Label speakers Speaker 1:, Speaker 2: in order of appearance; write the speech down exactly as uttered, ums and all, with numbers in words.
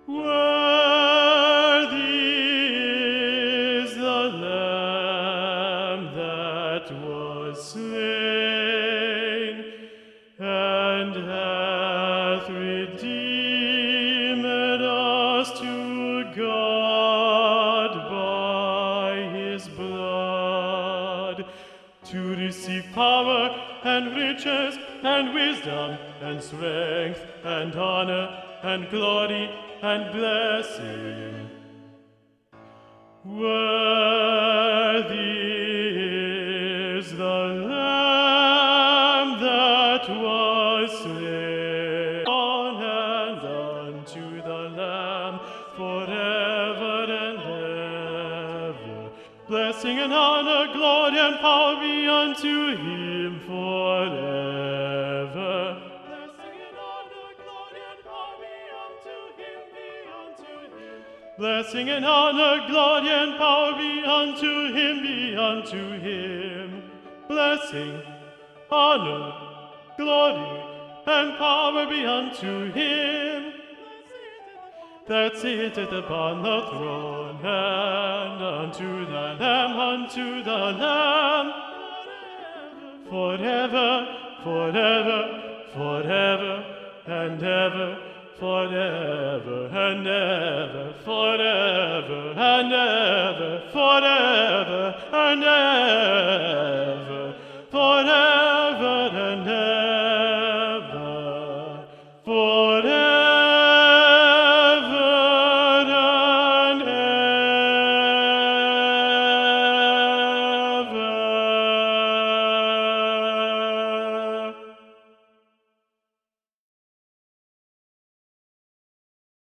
Speaker 1: Worthy is the Lamb that was slain, and hath redeemed us to God by his blood, to receive power and riches and wisdom and strength and honor and glory and blessing. Worthy is the Lamb that was slain, and unto the Lamb forever and ever. Blessing and honor, glory and power be unto him forever. Blessing and honor, glory and power be unto him, be unto him. Blessing, honor, glory, and power be unto him that sitteth upon the throne, and unto the Lamb, unto the Lamb, forever, forever, forever, and ever, forever and ever, forever and ever, forever and ever, forever.